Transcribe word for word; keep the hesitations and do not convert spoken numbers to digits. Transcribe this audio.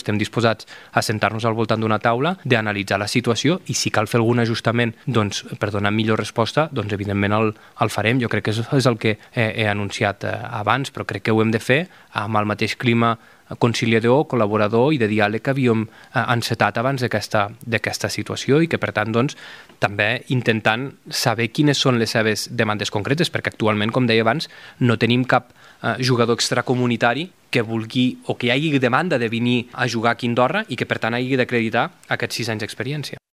estem disposats a sentar-nos al voltant d'una taula, d'analitzar la situació i si cal fer algun ajustament doncs, per donar millor resposta, doncs evidentment el, el farem. Jo crec que és, és el que he, he anunciat eh, abans, però crec que ho hem de fer amb el mateix clima conciliador, col·laborador i de diàleg que havíem eh, encetat abans d'aquesta situació i que, per tant, doncs, també intentant saber quines són les seves demandes concretes, perquè actualment, com deia abans, no tenim cap eh, jugador extracomunitari que vulgui o que hi hagi demanda de venir a jugar aquí a Andorra i que, per tant, hagi d'acreditar aquests sis anys d'experiència.